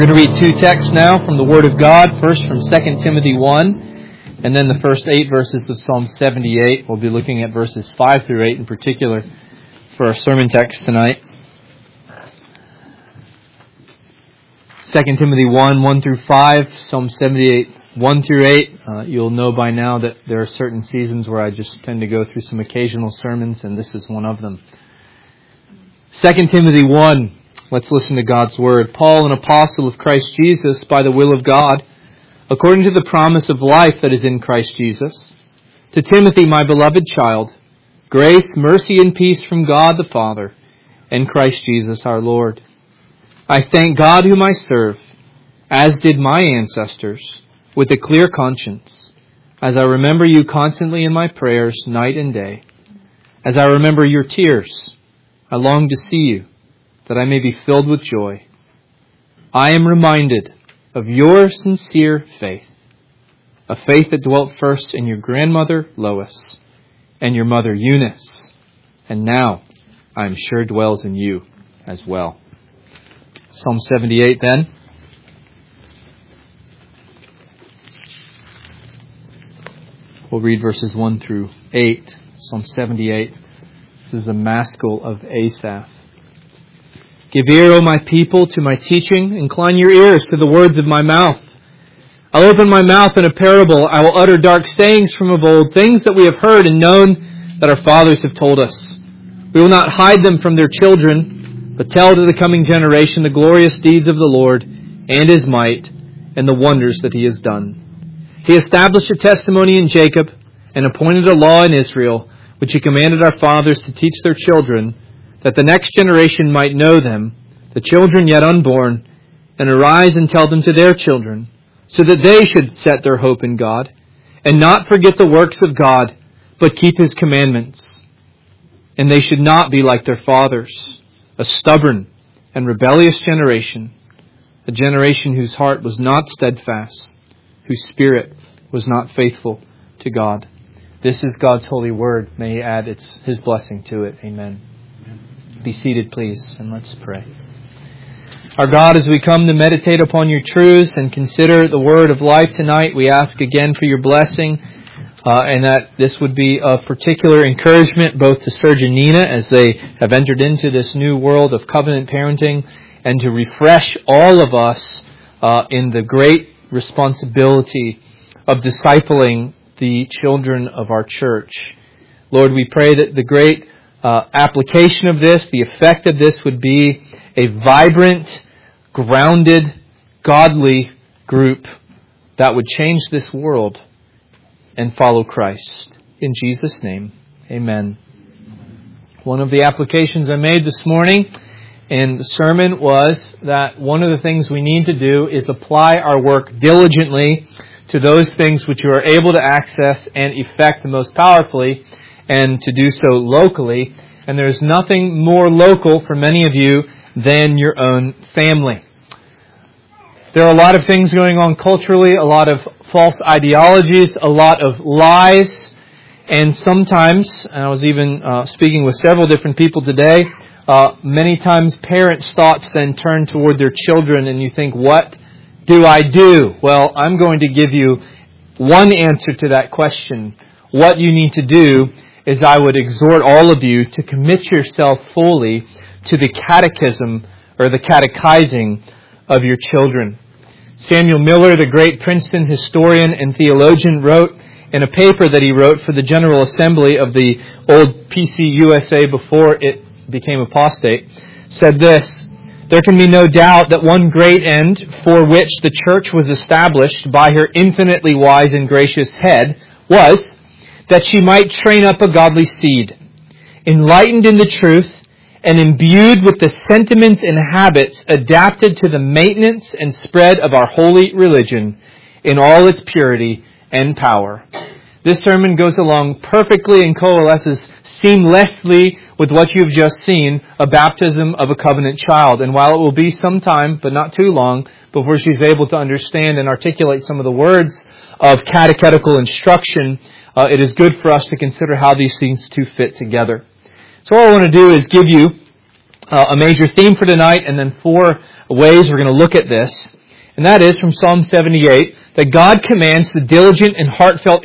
We're going to read two texts now from the Word of God. First from 2 Timothy 1, and then the first 8 verses of Psalm 78. We'll be looking at verses 5 through 8 in particular for our sermon text tonight. 2 Timothy 1, 1 through 5, Psalm 78, 1 through 8. You'll know by now that there are certain seasons where I just tend to go through some occasional sermons, and this is one of them. 2 Timothy 1. Let's listen to God's Word. Paul, an apostle of Christ Jesus, by the will of God, according to the promise of life that is in Christ Jesus, to Timothy, my beloved child, grace, mercy, and peace from God the Father, and Christ Jesus our Lord. I thank God whom I serve, as did my ancestors, with a clear conscience, as I remember you constantly in my prayers night and day. As I remember your tears, I long to see you, that I may be filled with joy. I am reminded of your sincere faith, a faith that dwelt first in your grandmother Lois and your mother Eunice, and now I am sure dwells in you as well. Psalm 78 then. We'll read verses 1 through 8. Psalm 78. This is a maskil of Asaph. Give ear, O my people, to my teaching. Incline your ears to the words of my mouth. I'll open my mouth in a parable. I will utter dark sayings from of old, things that we have heard and known that our fathers have told us. We will not hide them from their children, but tell to the coming generation the glorious deeds of the Lord and His might and the wonders that He has done. He established a testimony in Jacob and appointed a law in Israel, which He commanded our fathers to teach their children, that the next generation might know them, the children yet unborn, and arise and tell them to their children, so that they should set their hope in God, and not forget the works of God, but keep His commandments. And they should not be like their fathers, a stubborn and rebellious generation, a generation whose heart was not steadfast, whose spirit was not faithful to God. This is God's holy word. May He add His blessing to it. Amen. Be seated, please, and let's pray. Our God, as we come to meditate upon your truths and consider the word of life tonight, we ask again for your blessing, and that this would be of particular encouragement both to Serge and Nina as they have entered into this new world of covenant parenting, and to refresh all of us in the great responsibility of discipling the children of our church. Lord, we pray that the great application of this, the effect of this would be a vibrant, grounded, godly group that would change this world and follow Christ. In Jesus' name, amen. One of the applications I made this morning in the sermon was that one of the things we need to do is apply our work diligently to those things which you are able to access and effect the most powerfully, and to do so locally. And there's nothing more local for many of you than your own family. There are a lot of things going on culturally, a lot of false ideologies, a lot of lies, and sometimes, and I was even speaking with several different people today, many times parents' thoughts then turn toward their children, and you think, what do I do? Well, I'm going to give you one answer to that question. What you need to do is I would exhort all of you to commit yourself fully to the catechism or the catechizing of your children. Samuel Miller, the great Princeton historian and theologian, wrote in a paper that he wrote for the General Assembly of the old PCUSA before it became apostate, said this: "There can be no doubt that one great end for which the church was established by her infinitely wise and gracious head was that she might train up a godly seed, enlightened in the truth and imbued with the sentiments and habits adapted to the maintenance and spread of our holy religion in all its purity and power." This sermon goes along perfectly and coalesces seamlessly with what you've just seen, a baptism of a covenant child. And while it will be some time, but not too long, before she's able to understand and articulate some of the words of catechetical instruction, it is good for us to consider how these things two fit together. So what I want to do is give you a major theme for tonight, and then 4 ways we're going to look at this. And that is from Psalm 78, that God commands the diligent and heartfelt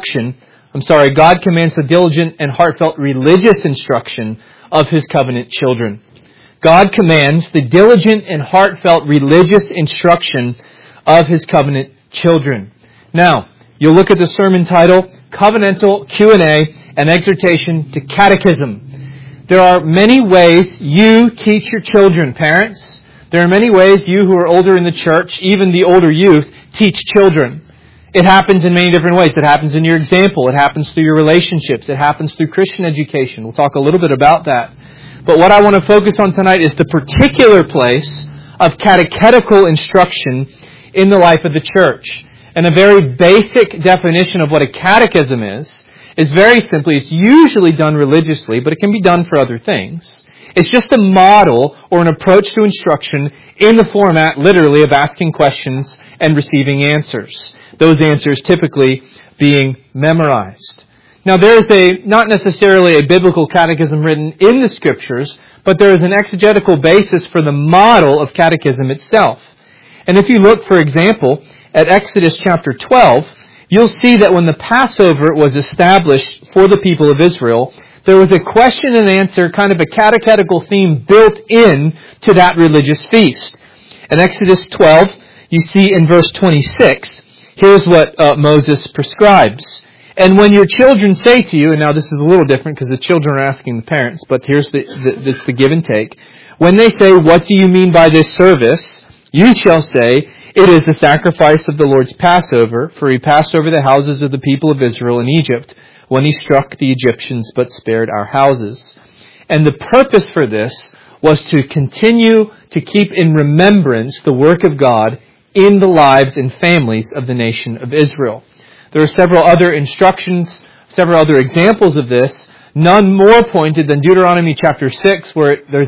God commands the diligent and heartfelt religious instruction of His covenant children. God commands the diligent and heartfelt religious instruction of His covenant children. Now, you'll look at the sermon title, Covenantal Q&A, an Exhortation to Catechism. There are many ways you teach your children, parents. There are many ways you who are older in the church, even the older youth, teach children. It happens in many different ways. It happens in your example. It happens through your relationships. It happens through Christian education. We'll talk a little bit about that. But what I want to focus on tonight is the particular place of catechetical instruction in the life of the church. And a very basic definition of what a catechism is very simply, it's usually done religiously, but it can be done for other things. It's just a model or an approach to instruction in the format, literally, of asking questions and receiving answers. Those answers typically being memorized. Now, there is not necessarily a biblical catechism written in the Scriptures, but there is an exegetical basis for the model of catechism itself. And if you look, for example, at Exodus chapter 12, you'll see that when the Passover was established for the people of Israel, there was a question and answer, kind of a catechetical theme built in to that religious feast. In Exodus 12, you see in verse 26, here's what Moses prescribes. And when your children say to you, and now this is a little different because the children are asking the parents, but here's it's the give and take. When they say, what do you mean by this service? You shall say, it is the sacrifice of the Lord's Passover, for He passed over the houses of the people of Israel in Egypt, when He struck the Egyptians but spared our houses. And the purpose for this was to continue to keep in remembrance the work of God in the lives and families of the nation of Israel. There are several other instructions, several other examples of this, none more pointed than Deuteronomy chapter 6, where there's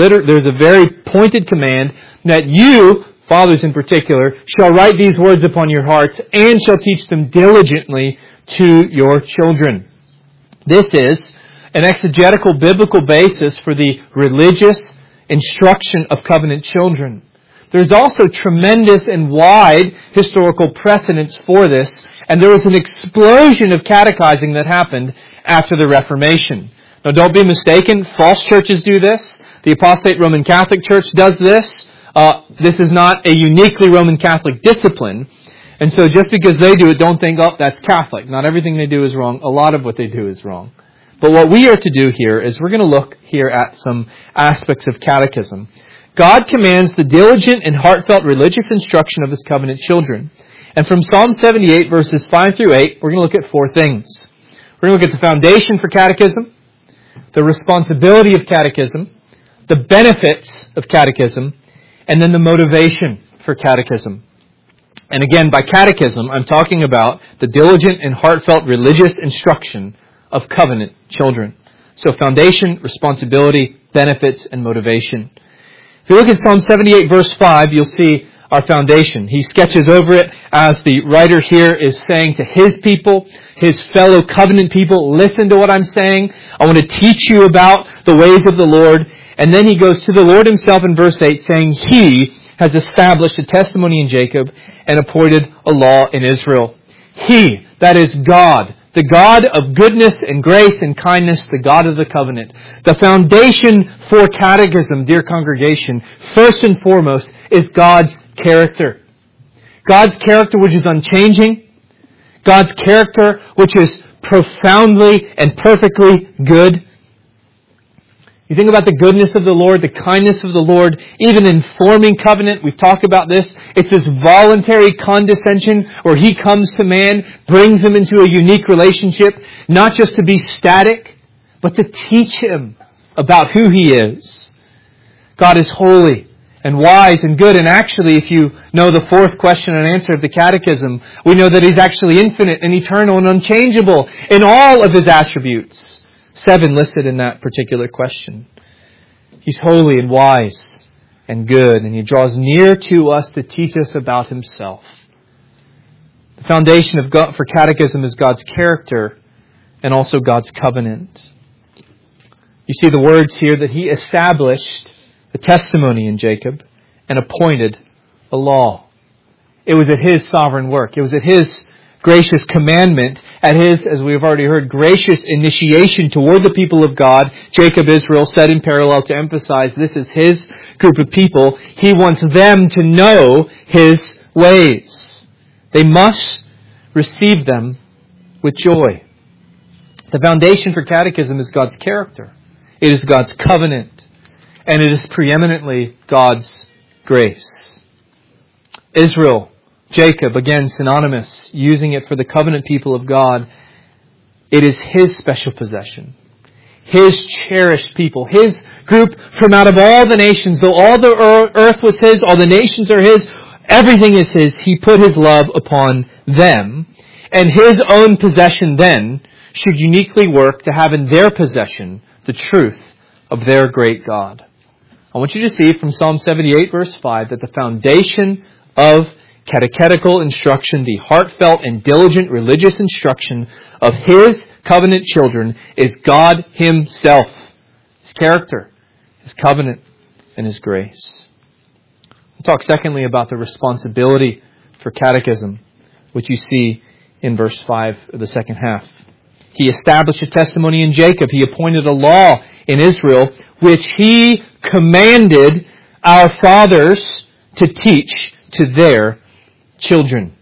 a very pointed command that you, fathers in particular, shall write these words upon your hearts and shall teach them diligently to your children. This is an exegetical biblical basis for the religious instruction of covenant children. There's also tremendous and wide historical precedence for this, and there was an explosion of catechizing that happened after the Reformation. Now, don't be mistaken, false churches do this. The Apostate Roman Catholic Church does this. This is not a uniquely Roman Catholic discipline. And so just because they do it, don't think, oh, that's Catholic. Not everything they do is wrong. A lot of what they do is wrong. But what we are to do here is we're going to look here at some aspects of catechism. God commands the diligent and heartfelt religious instruction of His covenant children. And from Psalm 78, verses 5 through 8, we're going to look at 4 things. We're going to look at the foundation for catechism, the responsibility of catechism, the benefits of catechism, and then the motivation for catechism. And again, by catechism, I'm talking about the diligent and heartfelt religious instruction of covenant children. So foundation, responsibility, benefits, and motivation. If you look at Psalm 78, verse 5, you'll see our foundation. He sketches over it as the writer here is saying to his people, his fellow covenant people, listen to what I'm saying. I want to teach you about the ways of the Lord. And then he goes to the Lord Himself in verse 8, saying, He has established a testimony in Jacob and appointed a law in Israel. He, that is God, the God of goodness and grace and kindness, the God of the covenant. The foundation for catechism, dear congregation, first and foremost, is God's character. God's character which is unchanging. God's character which is profoundly and perfectly good. You think about the goodness of the Lord, the kindness of the Lord, even in forming covenant, we've talked about this. It's this voluntary condescension where He comes to man, brings him into a unique relationship, not just to be static, but to teach him about who He is. God is holy and wise and good. And actually, if you know the 4th question and answer of the Catechism, we know that He's actually infinite and eternal and unchangeable in all of His attributes. 7 listed in that particular question. He's holy and wise and good, and He draws near to us to teach us about Himself. The foundation of God for catechism is God's character and also God's covenant. You see the words here that He established the testimony in Jacob and appointed a law. It was at His sovereign work. It was at His gracious commandment, at His, as we've already heard, gracious initiation toward the people of God. Jacob, Israel, said in parallel to emphasize this is His group of people. He wants them to know His ways. They must receive them with joy. The foundation for catechism is God's character. It is God's covenant. And it is preeminently God's grace. Israel, Jacob, again synonymous, using it for the covenant people of God. It is His special possession. His cherished people. His group from out of all the nations. Though all the earth was His, all the nations are His, everything is His. He put His love upon them. And His own possession then should uniquely work to have in their possession the truth of their great God. I want you to see from Psalm 78 verse 5 that the foundation of catechetical instruction, the heartfelt and diligent religious instruction of His covenant children is God Himself, His character, His covenant, and His grace. We'll talk secondly about the responsibility for catechism, which you see in verse 5 of the second half. He established a testimony in Jacob. He appointed a law in Israel, which He commanded our fathers to teach to their children.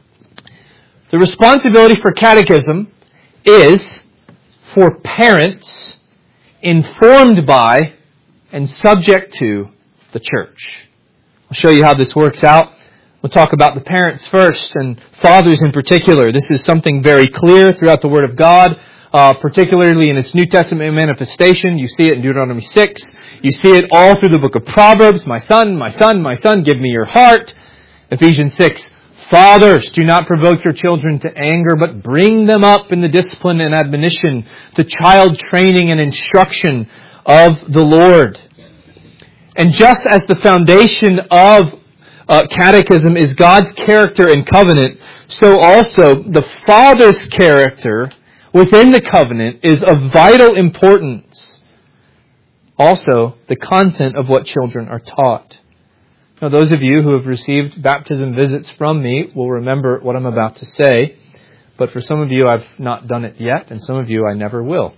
The responsibility for catechism is for parents informed by and subject to the church. I'll show you how this works out. We'll talk about the parents first, and fathers in particular. This is something very clear throughout the Word of God, particularly in its New Testament manifestation. You see it in Deuteronomy 6. You see it all through the book of Proverbs. My son, my son, my son, give me your heart. Ephesians 6. Fathers, do not provoke your children to anger, but bring them up in the discipline and admonition, the child training and instruction of the Lord. And just as the foundation of catechism is God's character and covenant, so also the Father's character within the covenant is of vital importance. Also, the content of what children are taught. Now, those of you who have received baptism visits from me will remember what I'm about to say, but for some of you I've not done it yet, and some of you I never will.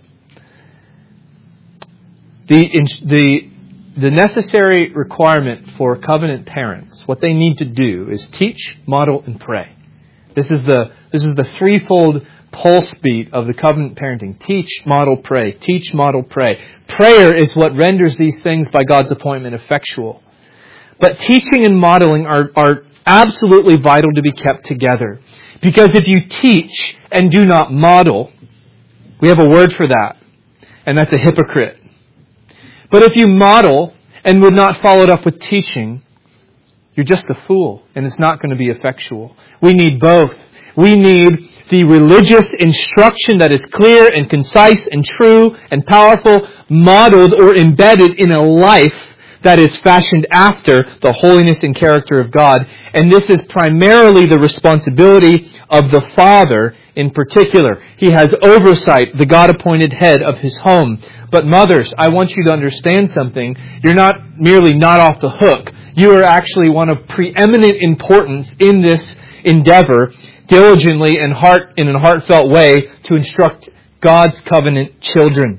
The necessary requirement for covenant parents, what they need to do is teach, model, and pray. This is the threefold pulse beat of the covenant parenting. Teach, model, pray. Teach, model, pray. Prayer is what renders these things by God's appointment effectual. But teaching and modeling are absolutely vital to be kept together. Because if you teach and do not model, we have a word for that, and that's a hypocrite. But if you model and would not follow it up with teaching, you're just a fool, and it's not going to be effectual. We need both. We need the religious instruction that is clear and concise and true and powerful, modeled or embedded in a life that is fashioned after the holiness and character of God. And this is primarily the responsibility of the father in particular. He has oversight, the God-appointed head of his home. But mothers, I want you to understand something. You're not merely not off the hook. You are actually one of preeminent importance in this endeavor, diligently and in a heartfelt way, to instruct God's covenant children.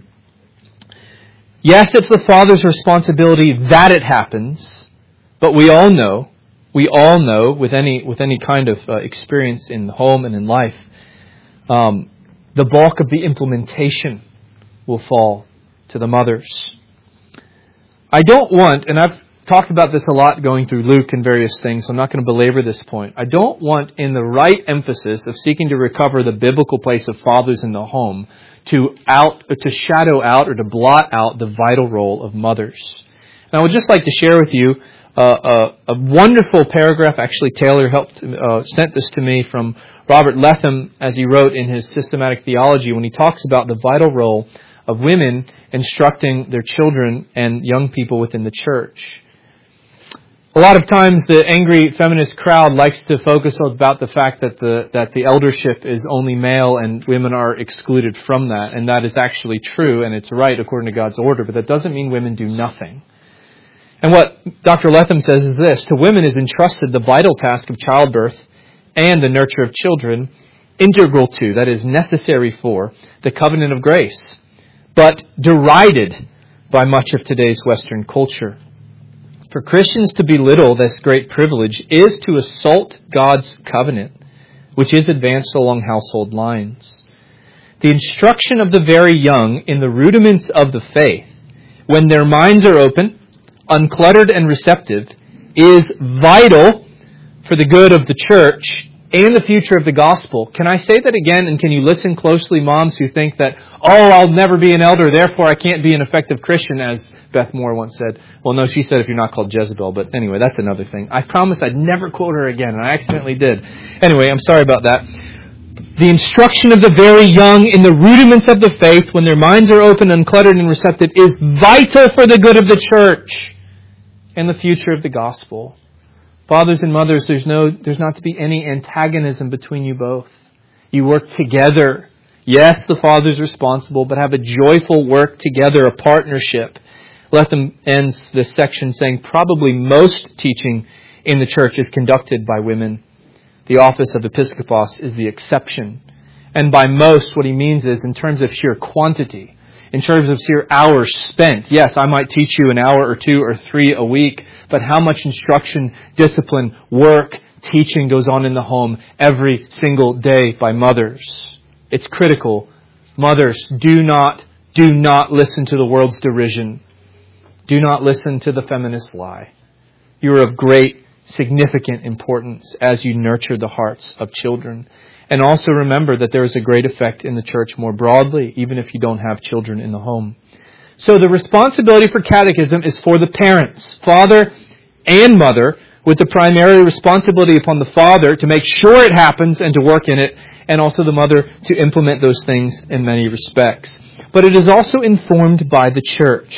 Yes, it's the father's responsibility that it happens, but we all know with any kind of experience in the home and in life, the bulk of the implementation will fall to the mothers. I don't want, and I've talked about this a lot going through Luke and various things, so I'm not going to belabor this point. I don't want, in the right emphasis of seeking to recover the biblical place of fathers in the home, to shadow out or to blot out the vital role of mothers. And I would just like to share with you a wonderful paragraph. Actually, Taylor sent this to me from Robert Letham as he wrote in his Systematic Theology when he talks about the vital role of women instructing their children and young people within the church. A lot of times the angry feminist crowd likes to focus about the fact that the eldership is only male and women are excluded from that. And that is actually true, and it's right according to God's order, but that doesn't mean women do nothing. And what Dr. Letham says is this: to women is entrusted the vital task of childbirth and the nurture of children, integral to, that is necessary for, the covenant of grace, but derided by much of today's Western culture. For Christians to belittle this great privilege is to assault God's covenant, which is advanced along household lines. The instruction of the very young in the rudiments of the faith, when their minds are open, uncluttered and receptive, is vital for the good of the church and the future of the gospel. Can I say that again? And can you listen closely, moms who think that, I'll never be an elder, therefore I can't be an effective Christian, as Beth Moore once said. Well, no, she said if you're not called Jezebel, but anyway, that's another thing. I promised I'd never quote her again, and I accidentally did. Anyway, I'm sorry about that. The instruction of the very young in the rudiments of the faith, when their minds are open, uncluttered, and receptive, is vital for the good of the church and the future of the gospel. Fathers and mothers, there's not to be any antagonism between you both. You work together. Yes, the father's responsible, but have a joyful work together, a partnership. Letham ends this section saying probably most teaching in the church is conducted by women. The office of episkopos is the exception. And by most, what he means is in terms of sheer quantity, in terms of sheer hours spent. Yes, I might teach you an hour or 2 or 3 a week, but how much instruction, discipline, work, teaching goes on in the home every single day by mothers. It's critical. Mothers, do not listen to the world's derision. Do not listen to the feminist lie. You are of great, significant importance as you nurture the hearts of children. And also remember that there is a great effect in the church more broadly, even if you don't have children in the home. So the responsibility for catechism is for the parents, father and mother, with the primary responsibility upon the father to make sure it happens and to work in it, and also the mother to implement those things in many respects. But it is also informed by the church.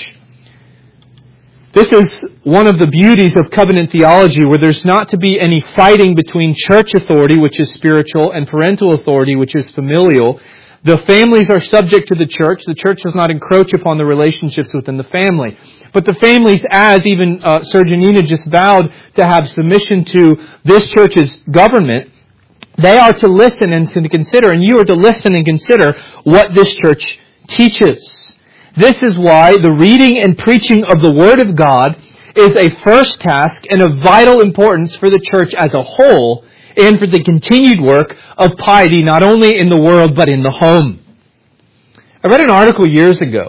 This is one of the beauties of covenant theology, where there's not to be any fighting between church authority, which is spiritual, and parental authority, which is familial. The families are subject to the church. The church does not encroach upon the relationships within the family. But the families, as even Surgeonina just vowed to have submission to this church's government, they are to listen and to consider, and you are to listen and consider what this church teaches. This is why the reading and preaching of the Word of God is a first task and of vital importance for the church as a whole and for the continued work of piety, not only in the world but in the home. I read an article years ago.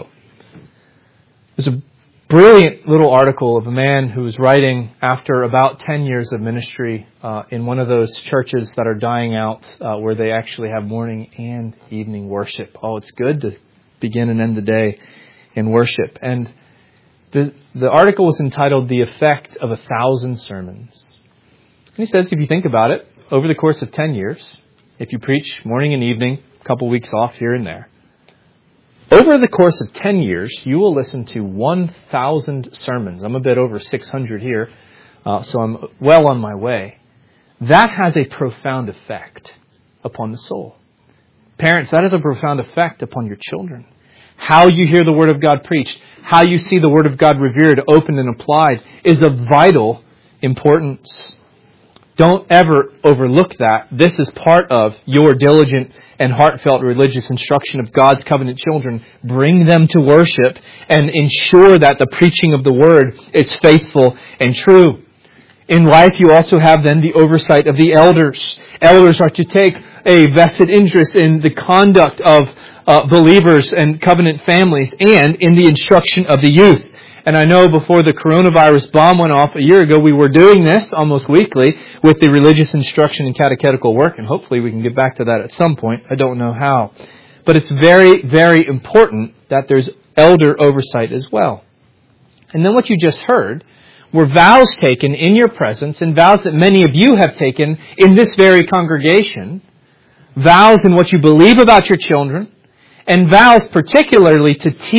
It was a brilliant little article of a man who was writing after about 10 years of ministry in one of those churches that are dying out where they actually have morning and evening worship. Oh, it's good to begin and end the day in worship. And the article was entitled The Effect of 1,000 Sermons. And he says, if you think about it, over the course of 10 years, if you preach morning and evening, a couple weeks off here and there, over the course of 10 years, you will listen to 1,000 sermons. I'm a bit over 600 here, so I'm well on my way. That has a profound effect upon the soul. Parents, that has a profound effect upon your children. How you hear the Word of God preached, how you see the Word of God revered, opened, and applied is of vital importance. Don't ever overlook that. This is part of your diligent and heartfelt religious instruction of God's covenant children. Bring them to worship and ensure that the preaching of the Word is faithful and true. In life, you also have then the oversight of the elders. Elders are to take a vested interest in the conduct of believers and covenant families and in the instruction of the youth. And I know before the coronavirus bomb went off a year ago, we were doing this almost weekly with the religious instruction and catechetical work, and hopefully we can get back to that at some point. I don't know how. But it's very, very important that there's elder oversight as well. And then what you just heard were vows taken in your presence, and vows that many of you have taken in this very congregation, vows in what you believe about your children, and vows particularly to teach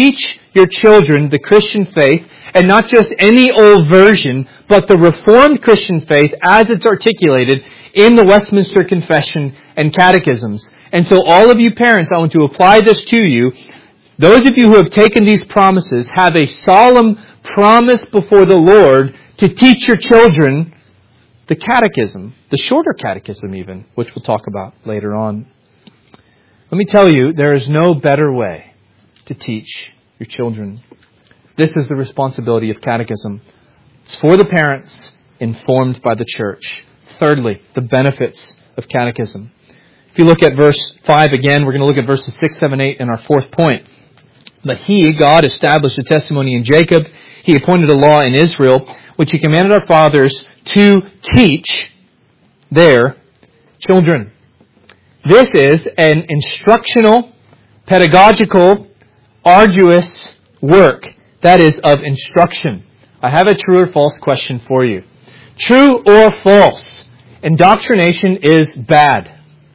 your children the Christian faith, and not just any old version, but the Reformed Christian faith as it's articulated in the Westminster Confession and Catechisms. And so all of you parents, I want to apply this to you. Those of you who have taken these promises have a solemn promise before the Lord to teach your children the catechism, the shorter catechism even, which we'll talk about later on. Let me tell you, there is no better way to teach your children. This is the responsibility of catechism. It's for the parents, informed by the church. Thirdly, the benefits of catechism. If you look at verse 5 again, we're going to look at verses 6, 7, 8 in our fourth point. But He, God, established a testimony in Jacob. He appointed a law in Israel, which He commanded our fathers to teach their children. This is an instructional, pedagogical, arduous work that is of instruction. I have a true or false question for you. True or false? Indoctrination is bad.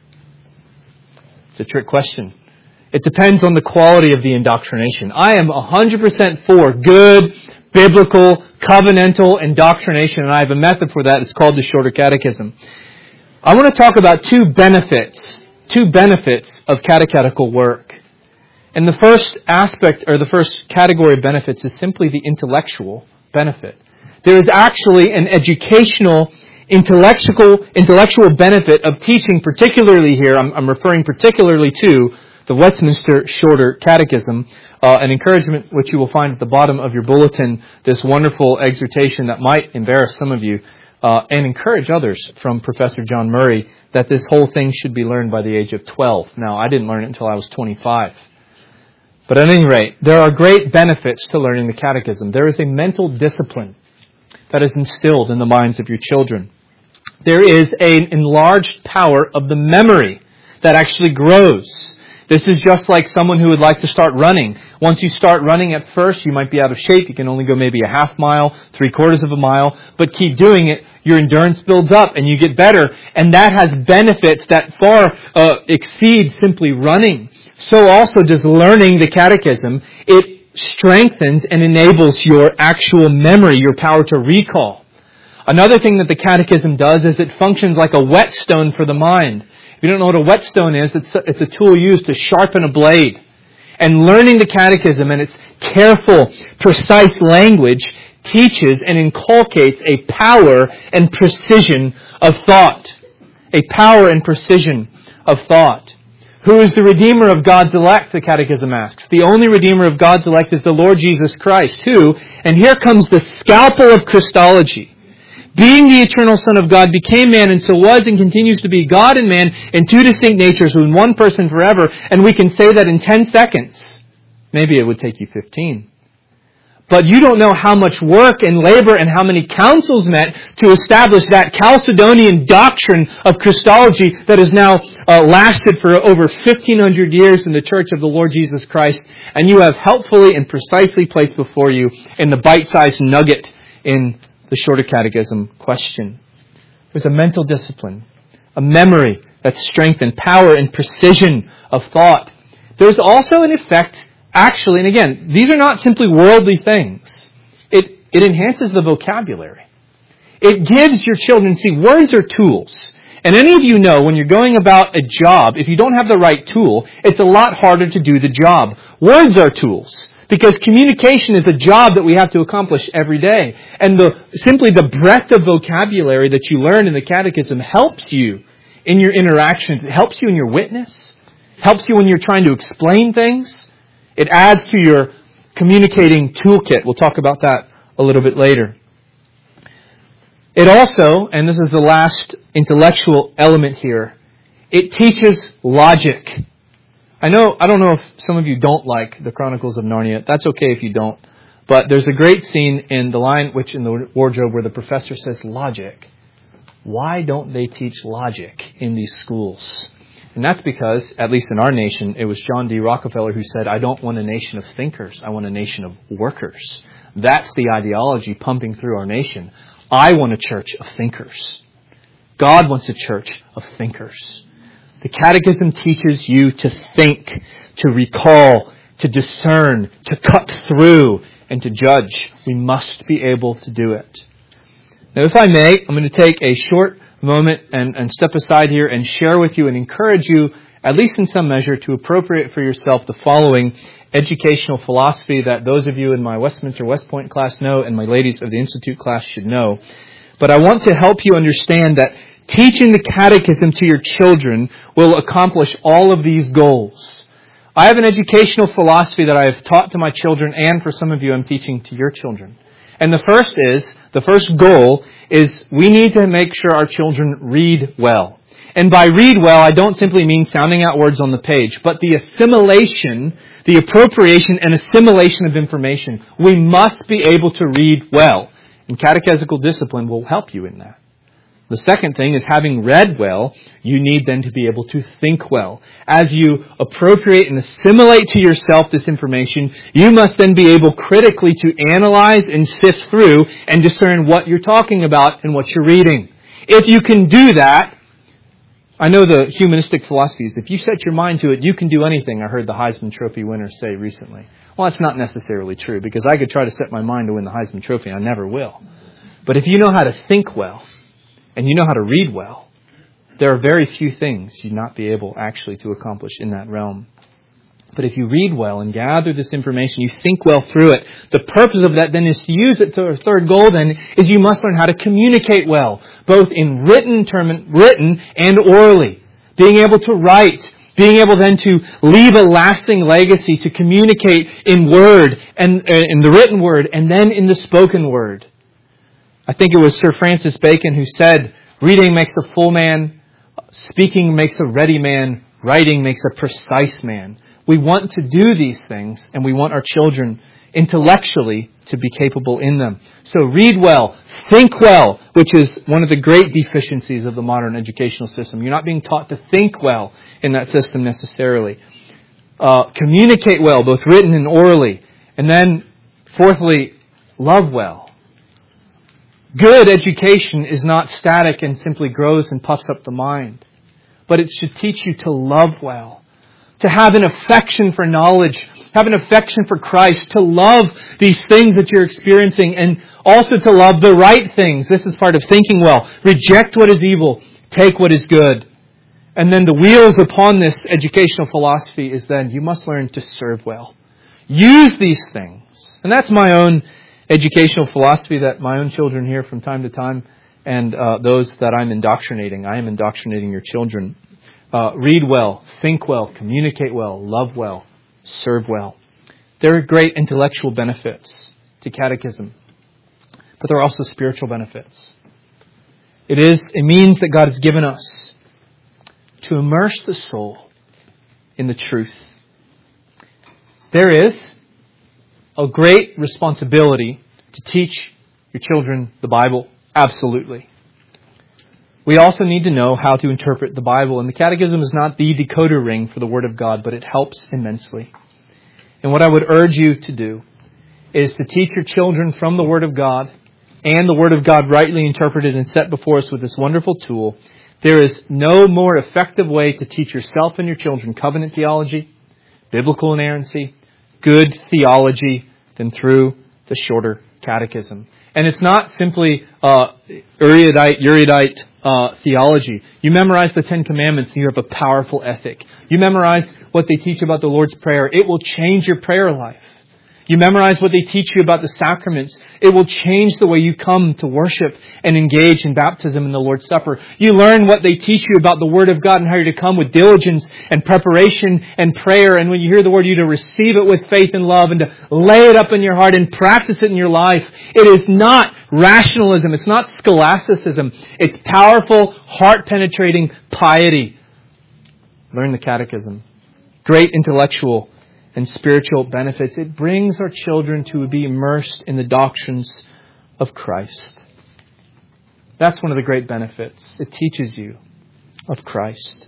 It's a trick question. It depends on the quality of the indoctrination. I am 100% for good, biblical, covenantal indoctrination, and I have a method for that. It's called the Shorter Catechism. I want to talk about two benefits of catechetical work. And the first aspect, or the first category of benefits, is simply the intellectual benefit. There is actually an educational, intellectual benefit of teaching, particularly here. I'm referring particularly to the Westminster Shorter Catechism, an encouragement which you will find at the bottom of your bulletin, this wonderful exhortation that might embarrass some of you, and encourage others from Professor John Murray, that this whole thing should be learned by the age of 12. Now, I didn't learn it until I was 25. But at any rate, there are great benefits to learning the catechism. There is a mental discipline that is instilled in the minds of your children. There is an enlarged power of the memory that actually grows. This is just like someone who would like to start running. Once you start running at first, you might be out of shape. You can only go maybe a half mile, 3/4 of a mile. But keep doing it. Your endurance builds up and you get better. And that has benefits that far exceed simply running. So also does learning the catechism. It strengthens and enables your actual memory, your power to recall. Another thing that the catechism does is it functions like a whetstone for the mind. If you don't know what a whetstone is, it's a tool used to sharpen a blade. And learning the catechism and its careful, precise language teaches and inculcates a power and precision of thought. A power and precision of thought. Who is the Redeemer of God's elect, the Catechism asks. The only Redeemer of God's elect is the Lord Jesus Christ, who, and here comes the scalpel of Christology, being the eternal Son of God, became man and so was and continues to be God and man in two distinct natures in one person forever. And we can say that in 10 seconds. Maybe it would take you 15. But you don't know how much work and labor and how many councils met to establish that Chalcedonian doctrine of Christology that has now lasted for over 1,500 years in the Church of the Lord Jesus Christ. And you have helpfully and precisely placed before you in the bite-sized nugget in the Shorter Catechism question. There's a mental discipline, a memory that's strengthened, power and precision of thought. There's also an effect, actually, and again, these are not simply worldly things. It enhances the vocabulary. It gives your children, see, words are tools. And any of you know when you're going about a job, if you don't have the right tool, it's a lot harder to do the job. Words are tools. Because communication is a job that we have to accomplish every day. And simply the breadth of vocabulary that you learn in the catechism helps you in your interactions. It helps you in your witness. It helps you when you're trying to explain things. It adds to your communicating toolkit. We'll talk about that a little bit later. It also, and this is the last intellectual element here, it teaches logic. I don't know if some of you don't like the Chronicles of Narnia. That's okay if you don't. But there's a great scene in The Lion, Witch, and the Wardrobe where the professor says logic. Why don't they teach logic in these schools? And that's because, at least in our nation, it was John D. Rockefeller who said, I don't want a nation of thinkers. I want a nation of workers. That's the ideology pumping through our nation. I want a church of thinkers. God wants a church of thinkers. The Catechism teaches you to think, to recall, to discern, to cut through, and to judge. We must be able to do it. Now, if I may, I'm going to take a short moment and step aside here and share with you and encourage you, at least in some measure, to appropriate for yourself the following educational philosophy that those of you in my Westminster West Point class know and my ladies of the Institute class should know. But I want to help you understand that teaching the catechism to your children will accomplish all of these goals. I have an educational philosophy that I have taught to my children, and for some of you I'm teaching to your children. And the first goal is we need to make sure our children read well. And by read well, I don't simply mean sounding out words on the page, but the assimilation, the appropriation and assimilation of information. We must be able to read well. And catechetical discipline will help you in that. The second thing is, having read well, you need then to be able to think well. As you appropriate and assimilate to yourself this information, you must then be able critically to analyze and sift through and discern what you're talking about and what you're reading. If you can do that, I know the humanistic philosophy is if you set your mind to it, you can do anything, I heard the Heisman Trophy winner say recently. Well, that's not necessarily true, because I could try to set my mind to win the Heisman Trophy, and I never will. But if you know how to think well, and you know how to read well, there are very few things you'd not be able actually to accomplish in that realm. But if you read well and gather this information, you think well through it, the purpose of that then is to use it to our third goal then is you must learn how to communicate well, both in written and orally. Being able to write, being able then to leave a lasting legacy, to communicate in word and in the written word and then in the spoken word. I think it was Sir Francis Bacon who said, reading makes a full man, speaking makes a ready man, writing makes a precise man. We want to do these things, and we want our children intellectually to be capable in them. So read well, think well, which is one of the great deficiencies of the modern educational system. You're not being taught to think well in that system necessarily. Communicate well, both written and orally. And then, fourthly, love well. Good education is not static and simply grows and puffs up the mind. But it should teach you to love well, to have an affection for knowledge, have an affection for Christ, to love these things that you're experiencing, and also to love the right things. This is part of thinking well. Reject what is evil, take what is good. And then the wheels upon this educational philosophy is then you must learn to serve well. Use these things. And that's my own educational philosophy that my own children hear from time to time, and those that I'm indoctrinating. I am indoctrinating your children. Read well, think well, communicate well, love well, serve well. There are great intellectual benefits to catechism, but there are also spiritual benefits. It is a means that God has given us to immerse the soul in the truth. There is a great responsibility to teach your children the Bible, absolutely. We also need to know how to interpret the Bible, and the Catechism is not the decoder ring for the Word of God, but it helps immensely. And what I would urge you to do is to teach your children from the Word of God, and the Word of God rightly interpreted and set before us with this wonderful tool. There is no more effective way to teach yourself and your children covenant theology, biblical inerrancy, good theology than through the shorter catechism. And it's not simply erudite theology. You memorize the Ten Commandments and you have a powerful ethic. You memorize what they teach about the Lord's Prayer. It will change your prayer life. You memorize what they teach you about the sacraments. It will change the way you come to worship and engage in baptism and the Lord's Supper. You learn what they teach you about the Word of God and how you're to come with diligence and preparation and prayer. And when you hear the Word, you're to receive it with faith and love and to lay it up in your heart and practice it in your life. It is not rationalism. It's not scholasticism. It's powerful, heart-penetrating piety. Learn the Catechism. Great intellectual and spiritual benefits. It brings our children to be immersed in the doctrines of Christ. That's one of the great benefits. It teaches you of Christ.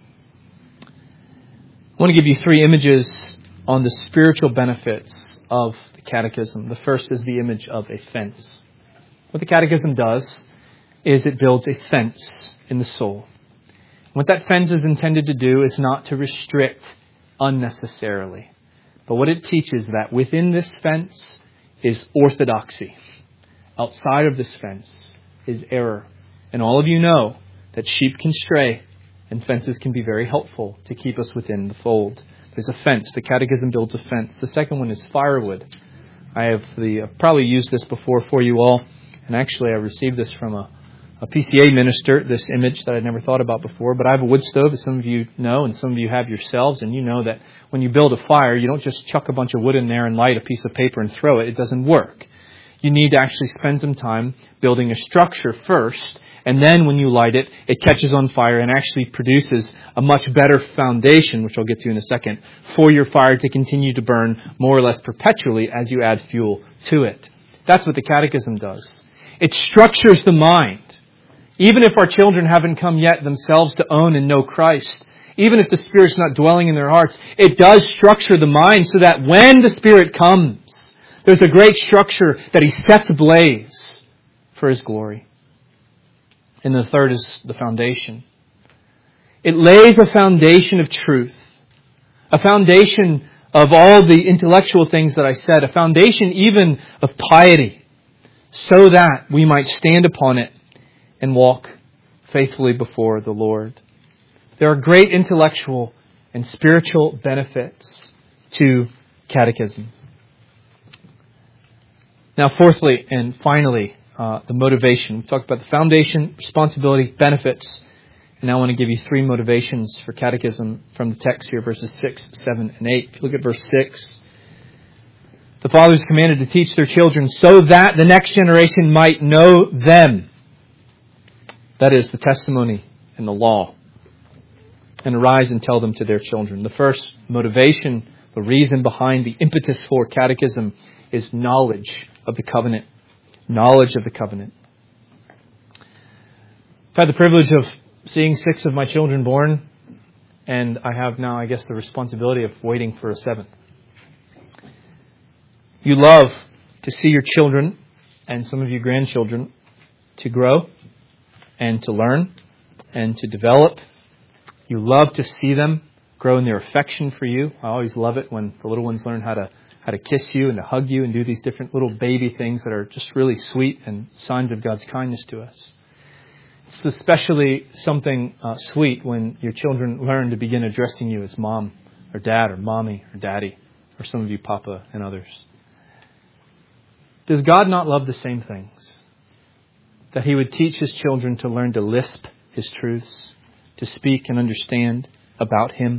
I want to give you 3 images on the spiritual benefits of the Catechism. The first is the image of a fence. What the Catechism does is it builds a fence in the soul. What that fence is intended to do is not to restrict unnecessarily, But what it teaches that within this fence is orthodoxy. Outside of this fence is error. And all of you know that sheep can stray and fences can be very helpful to keep us within the fold. There's a fence. The Catechism builds a fence. The second one is firewood. I have probably used this before for you all. And actually I received this from a PCA minister, this image that I'd never thought about before. But I have a wood stove, as some of you know, and some of you have yourselves. And you know that when you build a fire, you don't just chuck a bunch of wood in there and light a piece of paper and throw it. It doesn't work. You need to actually spend some time building a structure first. And then when you light it, it catches on fire and actually produces a much better foundation, which I'll get to in a second, for your fire to continue to burn more or less perpetually as you add fuel to it. That's what the Catechism does. It structures the mind. Even if our children haven't come yet themselves to own and know Christ, even if the Spirit's not dwelling in their hearts, it does structure the mind so that when the Spirit comes, there's a great structure that He sets ablaze for His glory. And the third is the foundation. It lays a foundation of truth, a foundation of all the intellectual things that I said, a foundation even of piety, so that we might stand upon it and walk faithfully before the Lord. There are great intellectual and spiritual benefits to catechism. Now, fourthly and finally, the motivation. We've talked about the foundation, responsibility, benefits. And now I want to give you 3 motivations for catechism from the text here, verses 6, 7, and 8. If you look at verse 6, the fathers commanded to teach their children so that the next generation might know them. That is, the testimony and the law. And arise and tell them to their children. The first motivation, the reason behind the impetus for catechism is knowledge of the covenant. Knowledge of the covenant. I've had the privilege of seeing 6 of my children born, and I have now, I guess, the responsibility of waiting for a 7th. You love to see your children, and some of you grandchildren, to grow and to learn and to develop. You love to see them grow in their affection for you. I always love it when the little ones learn how to kiss you and to hug you and do these different little baby things that are just really sweet and signs of God's kindness to us. It's especially something sweet when your children learn to begin addressing you as mom or dad or mommy or daddy, or some of you papa and others. Does God not love the same things? That He would teach His children to learn to lisp His truths, to speak and understand about Him.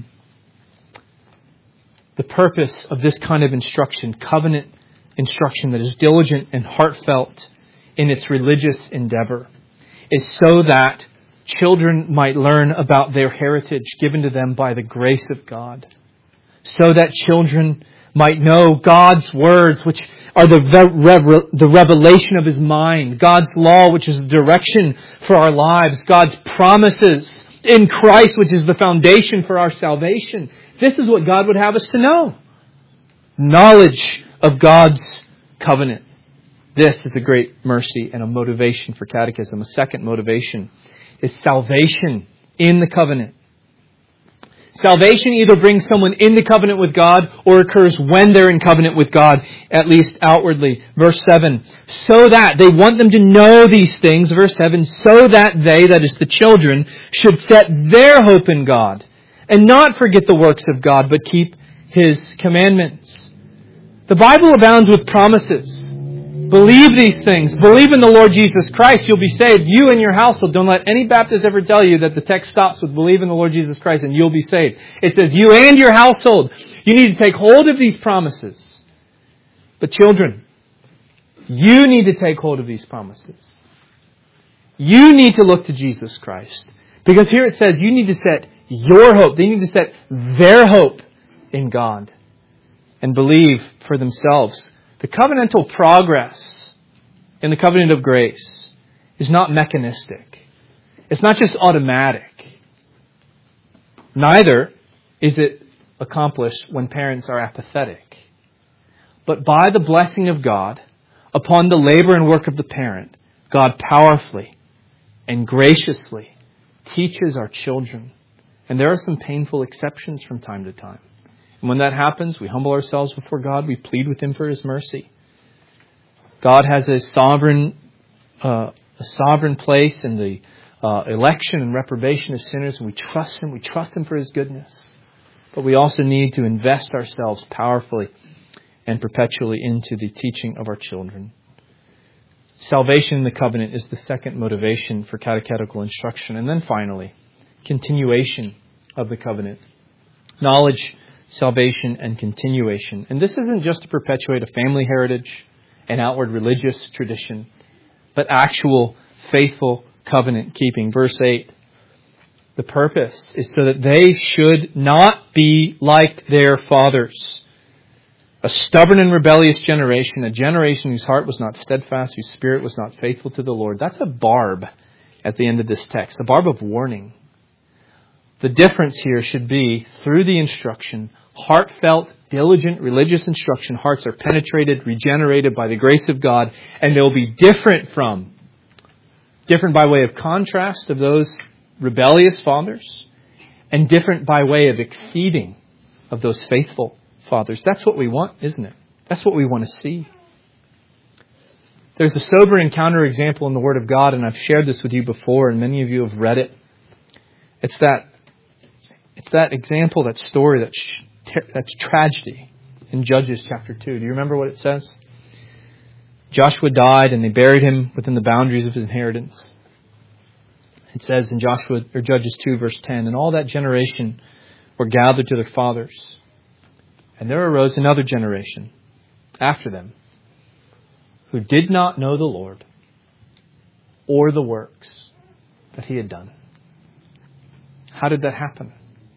The purpose of this kind of instruction, covenant instruction that is diligent and heartfelt in its religious endeavor, is so that children might learn about their heritage given to them by the grace of God. So that children might know God's words, which are the revelation of His mind. God's law, which is the direction for our lives. God's promises in Christ, which is the foundation for our salvation. This is what God would have us to know. Knowledge of God's covenant. This is a great mercy and a motivation for catechism. A second motivation is salvation in the covenant. Salvation either brings someone into covenant with God or occurs when they're in covenant with God, at least outwardly. Verse 7, so that they want them to know these things, verse 7, so that they, that is the children, should set their hope in God and not forget the works of God, but keep His commandments. The Bible abounds with promises. Believe these things. Believe in the Lord Jesus Christ. You'll be saved. You and your household. Don't let any Baptist ever tell you that the text stops with believe in the Lord Jesus Christ and you'll be saved. It says you and your household. You need to take hold of these promises. But children, you need to take hold of these promises. You need to look to Jesus Christ. Because here it says you need to set your hope. They need to set their hope in God and believe for themselves. The covenantal progress in the covenant of grace is not mechanistic. It's not just automatic. Neither is it accomplished when parents are apathetic. But by the blessing of God, upon the labor and work of the parent, God powerfully and graciously teaches our children. And there are some painful exceptions from time to time. And when that happens, we humble ourselves before God. We plead with Him for His mercy. God has a sovereign place in the election and reprobation of sinners, and we trust Him. We trust Him for His goodness. But we also need to invest ourselves powerfully and perpetually into the teaching of our children. Salvation in the covenant is the second motivation for catechetical instruction. And then finally, continuation of the covenant. Knowledge, salvation, and continuation. And this isn't just to perpetuate a family heritage, an outward religious tradition, but actual faithful covenant keeping. Verse 8, the purpose is so that they should not be like their fathers, a stubborn and rebellious generation, a generation whose heart was not steadfast, whose spirit was not faithful to the Lord. That's a barb at the end of this text, a barb of warning. The difference here should be through the instruction, heartfelt, diligent, religious instruction. Hearts are penetrated, regenerated by the grace of God, and they'll be different by way of contrast of those rebellious fathers, and different by way of exceeding of those faithful fathers. That's what we want, isn't it? That's what we want to see. There's a sobering counterexample in the Word of God, and I've shared this with you before, and many of you have read it. It's that example, that story, that's tragedy in Judges chapter 2. Do you remember what it says? Joshua died, and they buried him within the boundaries of his inheritance. It says in Judges 2, verse 10, and all that generation were gathered to their fathers. And there arose another generation after them who did not know the Lord or the works that He had done. How did that happen?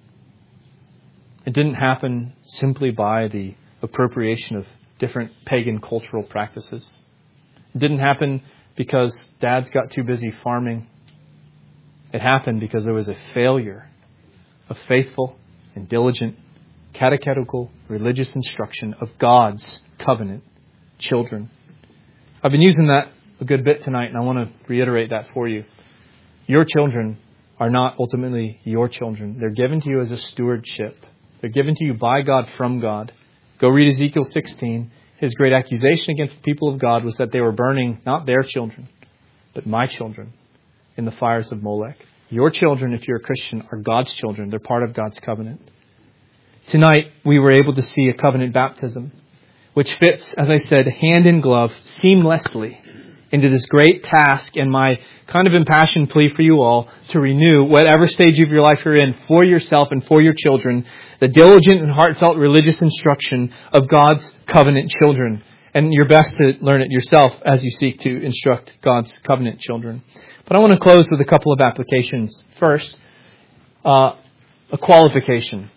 It didn't happen simply by the appropriation of different pagan cultural practices. It didn't happen because dads got too busy farming. It happened because there was a failure of faithful and diligent catechetical religious instruction of God's covenant children. I've been using that a good bit tonight, and I want to reiterate that for you. Your children are not ultimately your children. They're given to you as a stewardship. They're given to you by God, from God. Go read Ezekiel 16. His great accusation against the people of God was that they were burning not their children, but my children in the fires of Molech. Your children, if you're a Christian, are God's children. They're part of God's covenant. Tonight, we were able to see a covenant baptism, which fits, as I said, hand in glove, seamlessly into this great task, and my kind of impassioned plea for you all to renew, whatever stage of your life you're in, for yourself and for your children, the diligent and heartfelt religious instruction of God's covenant children. And your best to learn it yourself as you seek to instruct God's covenant children. But I want to close with a couple of applications. First, a qualification.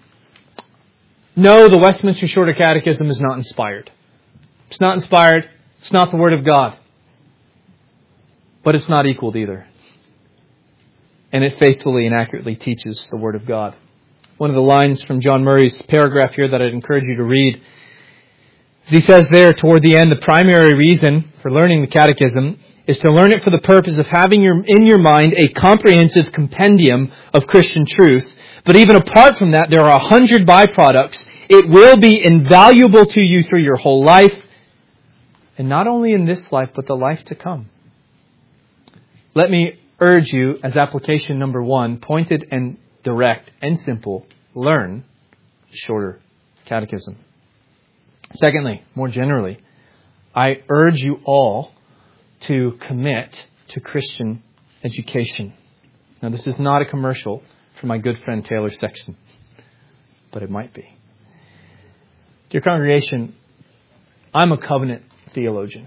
No, the Westminster Shorter Catechism is not inspired. It's not inspired. It's not the Word of God. But it's not equaled either. And it faithfully and accurately teaches the Word of God. One of the lines from John Murray's paragraph here that I'd encourage you to read, as he says there toward the end, the primary reason for learning the Catechism is to learn it for the purpose of having in your mind a comprehensive compendium of Christian truth. But even apart from that, there are 100 byproducts. It will be invaluable to you through your whole life. And not only in this life, but the life to come. Let me urge you, as application number 1, pointed and direct and simple, learn the Shorter Catechism. Secondly, more generally, I urge you all to commit to Christian education. Now, this is not a commercial for my good friend Taylor Sexton, but it might be. Dear congregation, I'm a covenant theologian.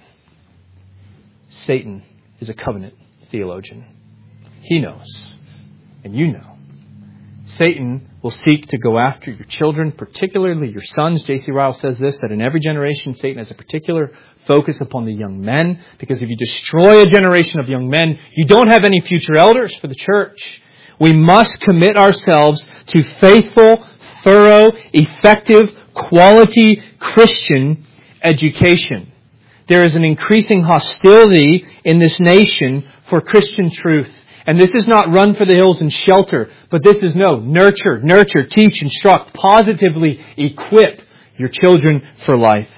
Satan is a covenant theologian. He knows, and you know. Satan will seek to go after your children, particularly your sons. J.C. Ryle says this, that in every generation, Satan has a particular focus upon the young men, because if you destroy a generation of young men, you don't have any future elders for the church. We must commit ourselves to faithful, thorough, effective, quality Christian education. There is an increasing hostility in this nation for Christian truth. And this is not run for the hills and shelter, but this is nurture, teach, instruct, positively equip your children for life.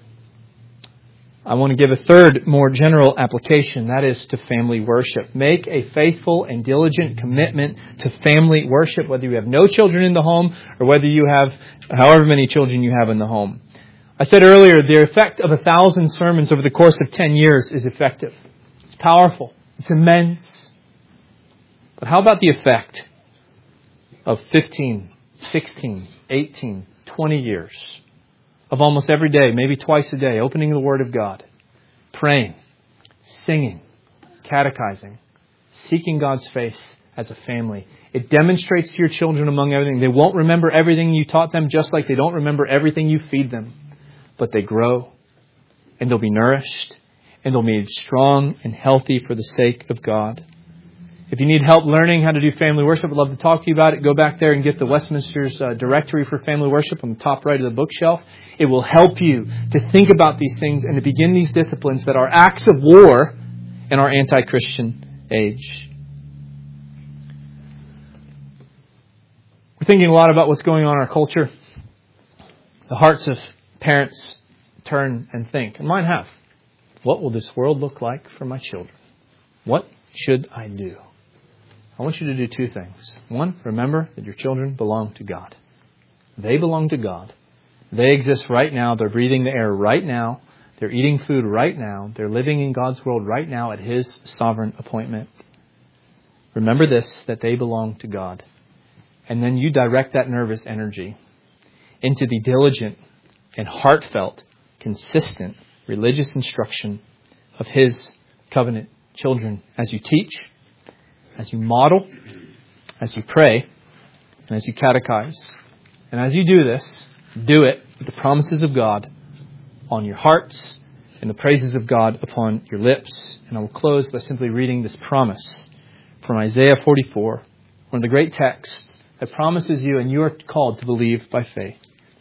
I want to give a third, more general application. That is to family worship. Make a faithful and diligent commitment to family worship, whether you have no children in the home or whether you have however many children you have in the home. I said earlier, the effect of 1,000 sermons over the course of 10 years is effective. It's powerful. It's immense. But how about the effect of 15, 16, 18, 20 years of almost every day, maybe twice a day, opening the Word of God, praying, singing, catechizing, seeking God's face as a family? It demonstrates to your children, among everything, they won't remember everything you taught them, just like they don't remember everything you feed them. But they grow, and they'll be nourished, and they'll be strong and healthy for the sake of God. If you need help learning how to do family worship, I'd love to talk to you about it. Go back there and get the Westminster's directory for family worship on the top right of the bookshelf. It will help you to think about these things and to begin these disciplines that are acts of war in our anti-Christian age. We're thinking a lot about what's going on in our culture. The hearts of parents turn and think, and mine have, what will this world look like for my children? What should I do? I want you to do two things. One, remember that your children belong to God. They belong to God. They exist right now. They're breathing the air right now. They're eating food right now. They're living in God's world right now at His sovereign appointment. Remember this, that they belong to God. And then you direct that nervous energy into the diligent and heartfelt, consistent religious instruction of His covenant children as you teach, as you model, as you pray, and as you catechize. And as you do this, do it with the promises of God on your hearts and the praises of God upon your lips. And I will close by simply reading this promise from Isaiah 44, one of the great texts that promises you, and you are called to believe by faith.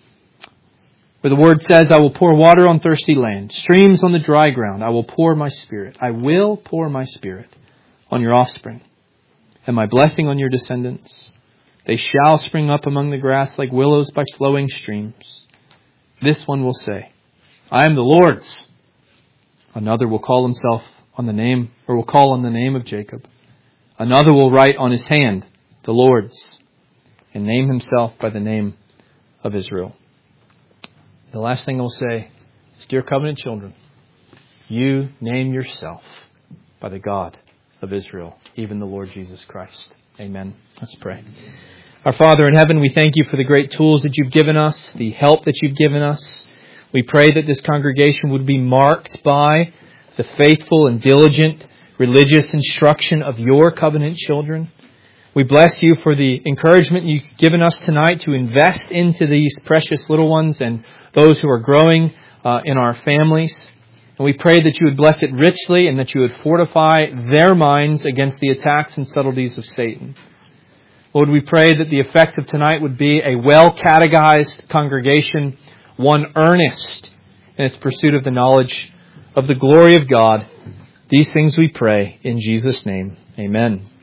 Where the Word says, I will pour water on thirsty land, streams on the dry ground. I will pour my Spirit. I will pour my Spirit on your offspring, and my blessing on your descendants. They shall spring up among the grass like willows by flowing streams. This one will say, I am the Lord's. Another will call himself on the name, or will call on the name of Jacob. Another will write on his hand, the Lord's, and name himself by the name of Israel. The last thing I'll say is, dear covenant children, you name yourself by the God of Israel, even the Lord Jesus Christ. Amen. Let's pray. Our Father in heaven, we thank you for the great tools that you've given us, the help that you've given us. We pray that this congregation would be marked by the faithful and diligent religious instruction of your covenant children. We bless you for the encouragement you've given us tonight to invest into these precious little ones and those who are growing in our families. And we pray that you would bless it richly and that you would fortify their minds against the attacks and subtleties of Satan. Lord, we pray that the effect of tonight would be a well-catechized congregation, one earnest in its pursuit of the knowledge of the glory of God. These things we pray in Jesus' name. Amen.